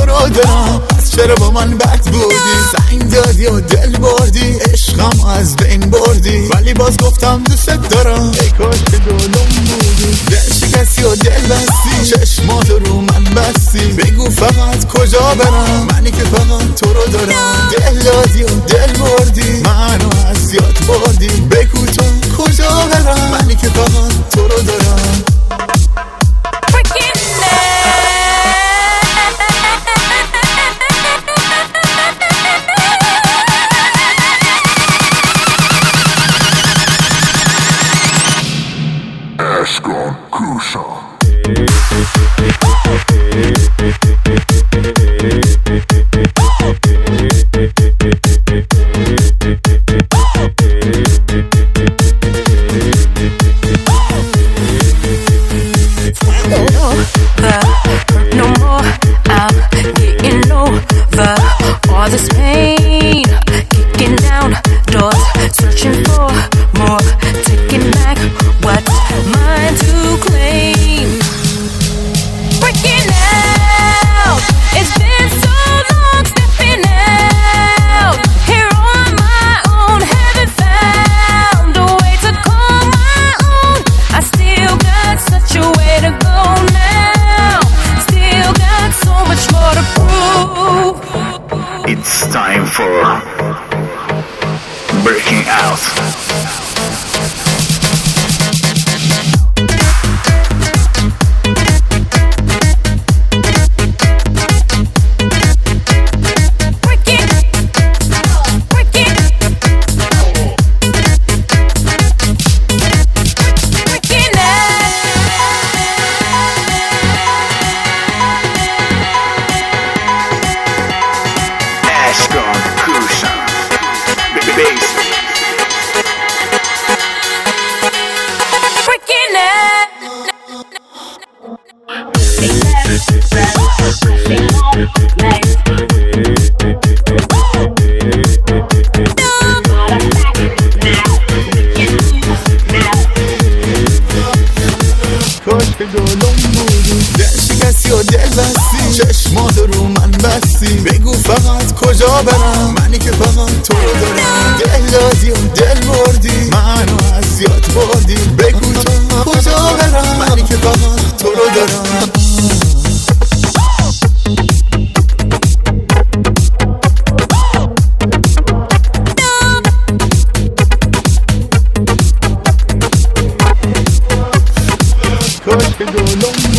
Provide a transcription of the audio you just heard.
رو دارم، پس چرا با من بد بودی؟ سنگ دادی و دل بردی، عشقم از بین بردی، ولی باز گفتم دوست دارم. ای کاش که دلم بودی، دل شکستی و دل بستی، چشمات رو من بستی، بگو فقط کجا برم، منی که فقط تو رو دارم. دل دادی و دل بردی، منو از یاد بردی، بگو تو کجا برم، منی که فقط تو رو دارم. Ashkan Kushan. No more, I'm getting over all this pain, kicking down doors, searching for more, taking back what's mine to claim. Breaking out, it's been so long stepping out, here on my own, haven't found a way to call my own. I still got such a way to go now, still got so much more to prove. It's time for breaking out. Ashkan Kushan. Bass. Breaking کاش که دلم بودی، دل شکستی و دل بستی، چشمات رو من بستی، بگو فقط کجا برم، منی که فقط تو رو دارم. دل دادی و دل بردی، منو از یاد بردی، بگو تو کجا برم، منی که فقط تو رو دارم. کاش که دلم